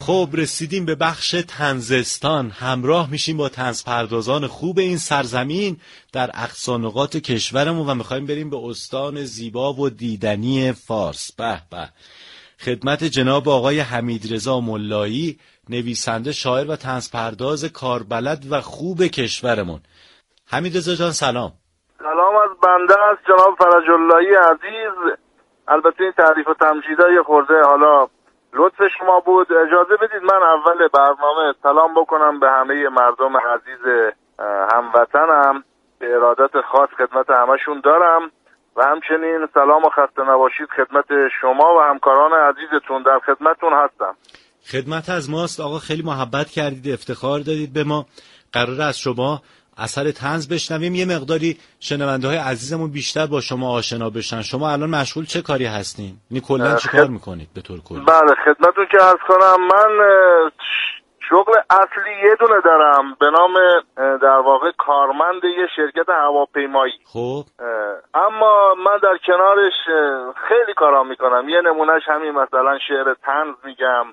خب رسیدیم به بخش طنزستان. همراه میشیم با طنزپردازان خوب این سرزمین در اقصا نقاط کشورمون و میخوایم بریم به استان زیبا و دیدنی فارس. به به. خدمت جناب آقای حمیدرضا ملایی، نویسنده، شاعر و طنزپرداز کاربلد و خوب کشورمون. حمیدرضا جان سلام. سلام از بنده است جناب فرج اللهی عزیز. البته این تعریف و تمجیدهای خورده حالا لطف شما بود. اجازه بدید من اول برنامه سلام بکنم به همه مردم عزیز هموطنم. به ارادت خاص خدمت همشون دارم و همچنین سلام و خسته نباشید خدمت شما و همکاران عزیزتون. در خدمتتون هستم. خدمت از ماست آقا. خیلی محبت کردید، افتخار دادید به ما. قرار از شما اثر طنز بشنویم، یه مقداری شنونده های عزیزمون بیشتر با شما آشنا بشن. شما الان مشغول چه کاری هستین؟ کلا چی کار میکنید به طور کلی؟ بله خدمتتون که عرض کنم من شغل اصلی یه دونه دارم به نام در واقع کارمند یه شرکت هواپیمایی. خب اما من در کنارش خیلی کارا میکنم. یه نمونهش همین مثلا شعر طنز میگم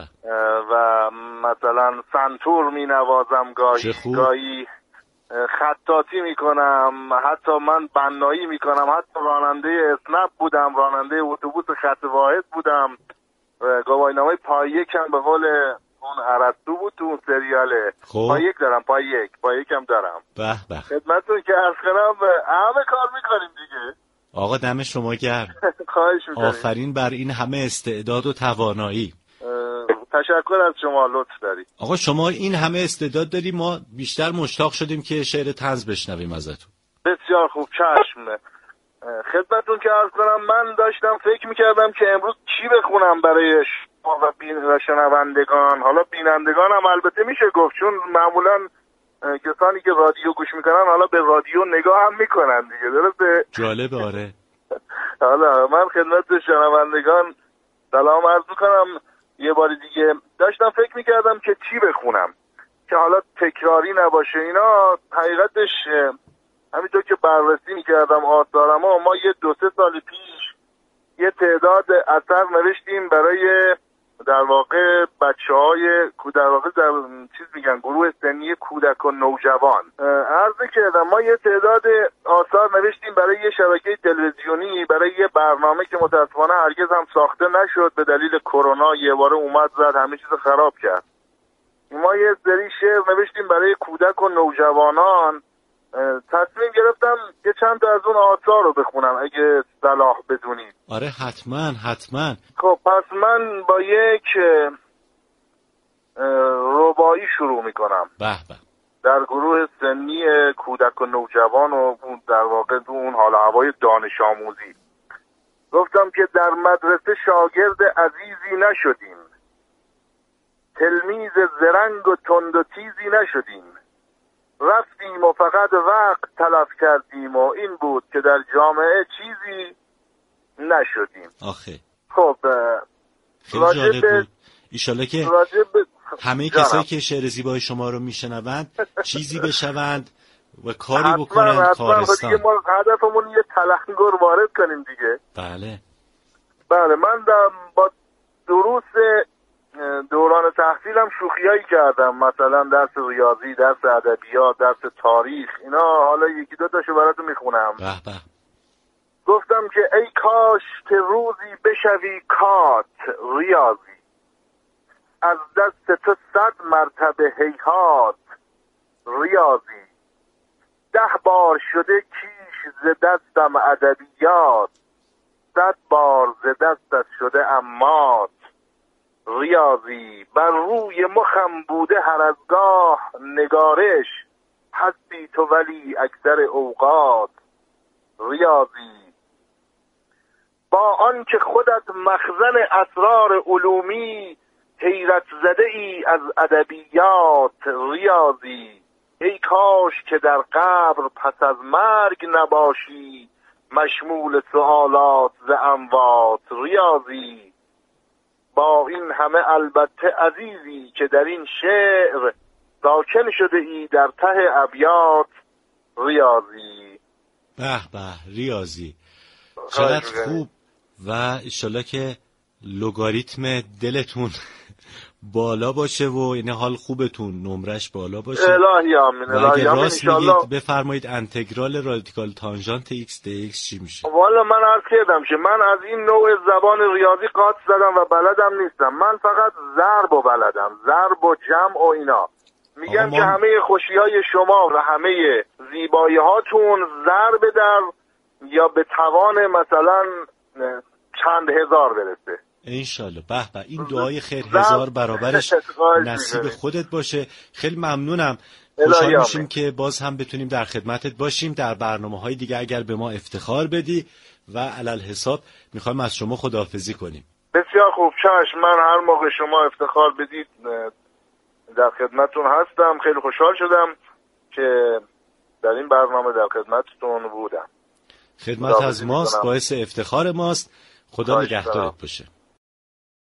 و مثلا سنتور مینوازم، گاهی خطاطی میکنم، حتی من بنایی میکنم، حتی راننده اسنپ بودم، راننده اتوبوس خط واحد بودم، گواهینامه پای یکم به قول اون ارسطو بود تو اون سریاله. پای یک دارم، پای یکم دارم. به به. خدمتتون که عرض کنم همه کار میکنیم دیگه. آقا دم شما گرم. خواهش میکنم. آفرین بر این همه استعداد و توانایی. تشکر از شما، لطف دارید. آقا شما این همه استعداد داری، ما بیشتر مشتاق شدیم که شعر طنز بشنویم ازتون. بسیار خوب، چشم. خدمتتون که عرض کنم من داشتم فکر میکردم که امروز چی بخونم برای شما و شنوندگان. حالا بینندگان هم البته میشه گفت، چون معمولا کسانی که رادیو گوش میکنن حالا به رادیو نگاه هم میکنن دیگه، درسته؟ جالبه آره. حالا من خدمت شنوندگان سلام عرض میکنم. یه بار دیگه داشتم فکر میکردم که چی بخونم که حالا تکراری نباشه. اینا حقیقتش همینطور که بررسی میکردم آثارم ما یه 2-3 سال پیش یه تعداد اثر نوشتیم برای در واقع بچه‌های در واقع گروه سنی کودک و نوجوان. عرض کردم ما یه تعداد آثار نوشتیم برای یه شبکه تلویزیونی، برای یه برنامه که متاسفانه هرگز هم ساخته نشد به دلیل کرونا. یه باره اومد زد همه چیز خراب کرد. ما یه سری شعر نوشتیم برای کودک و نوجوانان. تصمیم گرفتم که چند تا از اون آثار رو بخونم اگه صلاح بدونید. آره حتما. خب پس من با یک رباعی شروع میکنم. به به. در گروه سنی کودک و نوجوان و در واقع اون حال هوای دانش آموزی. گفتم که در مدرسه شاگرد عزیزی نشدیم، تلمیذ زرنگ و تند و تیزی نشدیم، رفتیم و فقط وقت تلف کردیم و این بود که در جامعه چیزی نشدیم. آخه خب خیلی جالب بود. ایشالله که همه کسایی که شعر زیبای شما رو میشنوند چیزی بشوند و کاری بکنن کارستان. حتما ما هدفمون یه تلنگر وارد کنیم دیگه. بله من با دروس دوران تحصیلم شوخیایی کردم، مثلا درس ریاضی، درس ادبیات، درس تاریخ، اینا حالا یکی دو تاشو براتون میخونم. به. گفتم که ای کاش که روزی بشوی کات ریاضی، از دست تو 100 مرتبه هیهات ریاضی، 10 بار شده کیش ز دستم ادبیات، 100 بار ز دستت شده امات ریاضی، بر روی مخم بوده هر از گاه نگارش، هستی تو ولی اکثر اوقات ریاضی، با آن که خودت مخزن اسرار علومی، حیرت زده ای از ادبیات ریاضی، ای کاش که در قبر پس از مرگ نباشی، مشمول سوالات ز اموات ریاضی، با این همه البته عزیزی که در این شعر ساکن شده ای در ته ابیات ریاضی. به به، ریاضی چقدر خوب. و انشالله که لوگاریتم دلتون بالا باشه و یعنی حال خوبتون نمرش بالا باشه. الهی آمین. و اگه راست انشالله میگید بفرمایید انتگرال رادیکال تانژانت ایکس دی ایکس چی میشه؟ والا من عرض کردم که من از این نوع زبان ریاضی قاط زدم و بلدم نیستم. من فقط ضرب و بلدم، ضرب و جمع و اینا. میگم که همه خوشی‌های شما و همه زیبایی هاتون ضرب در یا به توان مثلا چند هزار برسه انشالله. به به، این دعای خیر هزار برابرش نصیب خودت باشه. خیلی ممنونم. خوشحال میشیم که باز هم بتونیم در خدمتت باشیم در برنامه‌های دیگه اگر به ما افتخار بدی و علل حساب میخوایم از شما خداحافظی کنیم. بسیار خوب، چشم. من هر موقع شما افتخار بدید در خدمتتون هستم. خیلی خوشحال شدم که در این برنامه در خدمتتون بودم. خدمت از ماست، باعث افتخار ماست. خدا نگهدارت باشه.